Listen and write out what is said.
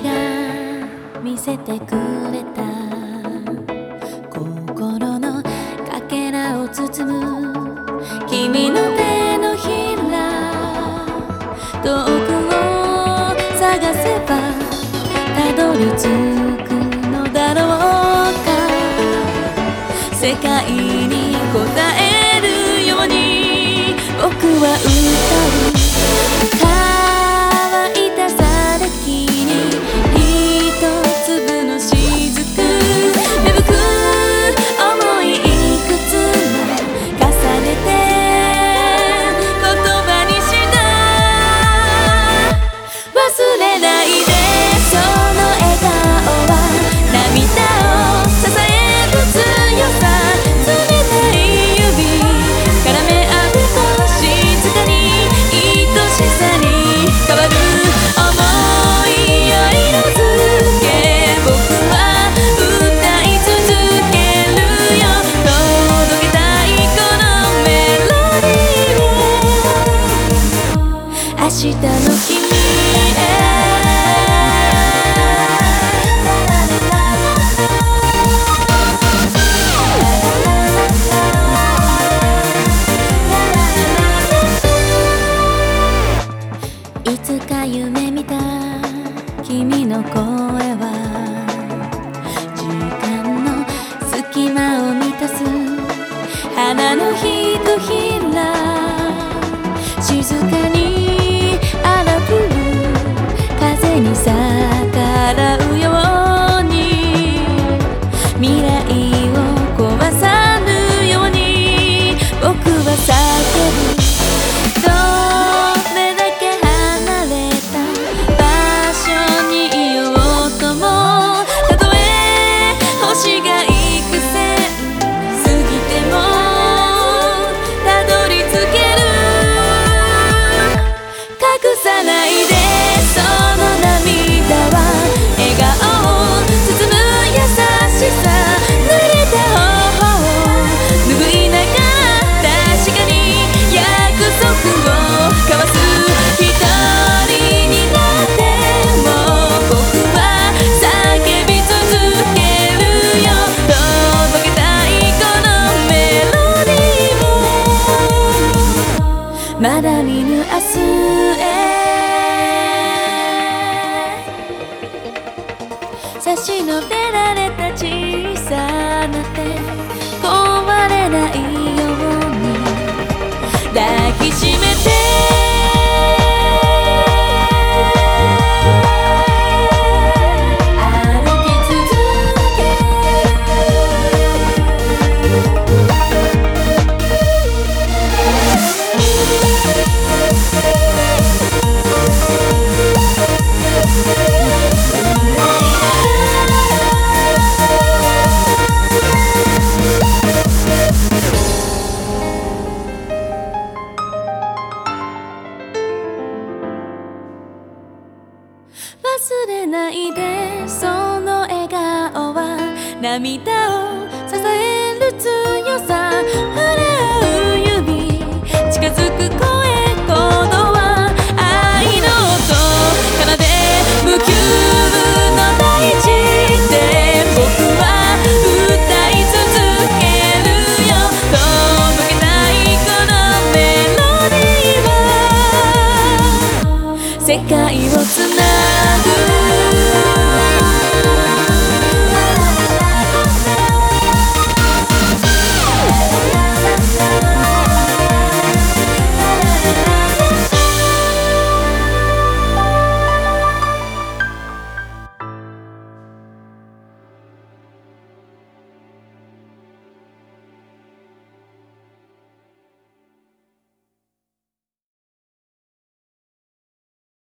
が見せてくれた心のかけらを包む君の手のひら、遠くを探せばたどり着くのだろうか。世界に応えるように僕は歌う。乾いた砂礫に一粒の雫、芽吹く想いいくつも重ねて言葉にした。忘れないでその笑顔は涙を支える強さ。冷たい指絡め合うと静かに愛しさに変わる想いを色づけ、僕は歌い続けるよ。届けたいこのメロディーを明日の君へ。いつか夢見た君の声は時間の隙間を満たす花のひとひら、静かに荒ぶる風に逆らうように、未来を壊さぬように僕は叫ぶ。まだ見ぬ明日へ差し伸べられた小さな手、壊れないように抱きしめて。忘れないでその笑顔は涙を支える強さ。触れ合う指近づく